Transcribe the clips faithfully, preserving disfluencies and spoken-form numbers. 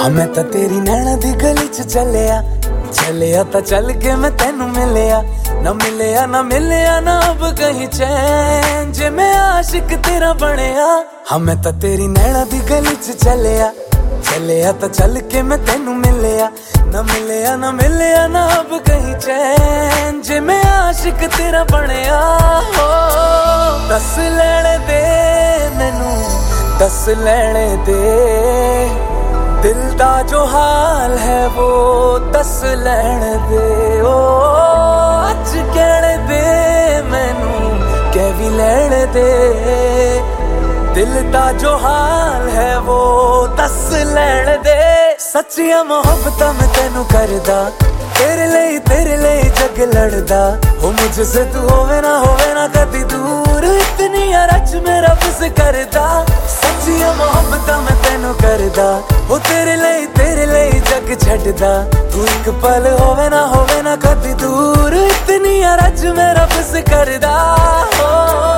हाँ मैं तो तेरी नैना दी गली च चलिया चलिया तो चल के मैं तेनू मिलिया ना मिलिया ना मिलिया ना अब कहीं चैन जे मैं आशिक तेरा बनया। हाँ मैं तो तेरी नैना दी गली च चलिया चलिया तो चल के मैं तेनू मिलिया ना मिलिया ना मिलिया ना अब कहीं चैन जे मैं आशिक तेरा बनया। हो दस लेने दे मैनू दस लेने दे दिल दा जो हाल है वो दस लैण दे। ओ अज कहने दे मैनू कह भी लैण दे दिल दा जो हाल है वो दस लैण दे। सच्चिया मोहब्बत मैं तेनू करदा तेरे लिए तेरे लिए जग लड़दा हो मुझसे तू होवे ना होवे ना कदी दूर इतनी रच मेरा बस करदा। सच्चिया मोहब्बत मैं तेनू करदा हो तेरे लिए तेरे लिए जग छड्डदा तू एक पल होवे ना होवे ना कदी दूर इतनी रच मेरा बस करदा। हो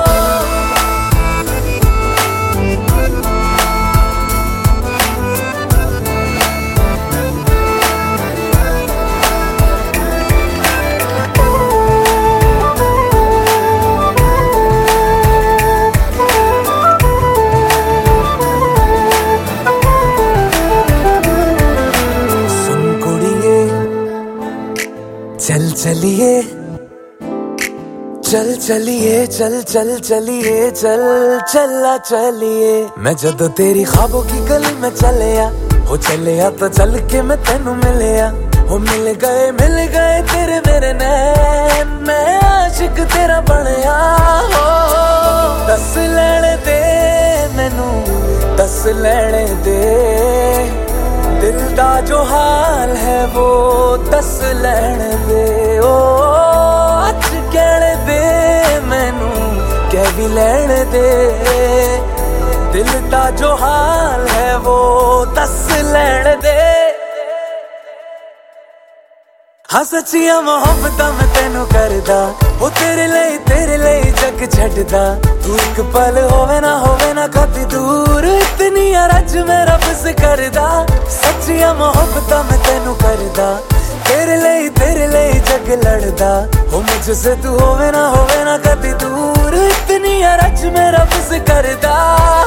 चल चलिए चल चलिए चल चल चलिए चल चला चलिए। मैं जदों तेरी ख्वाबों की गली में चलिया हो चलिया तो चल के मैं तेनू मिलिया हो मिल गए मिल गए तेरे मेरे नैन मैं आशिक तेरा बनया। हो दस लेने दे मैनू दस लेने दे दिल दा जो हाल है वो दस लैण दे। ओ अज कहने दे मैनू कह भी लैण दे दिल दा जो हाल है वो दस लैण दे। हाँ सच्चिया मोहब्बत मैं तेनू करदा हो तेरे लिए तेरे लिए जग छड्डदा तू एक पल होवे ना होवे ना कदी दूर इतनी रच मेरा बस करदा। सच्चिया मोहब्बत मैं तेनू करदा तेरे लिए तेरे लिए जग लड़दा हो मुझसे तू होवे ना होवे ना कदी दूर इतनी रच मेरा बस करदा।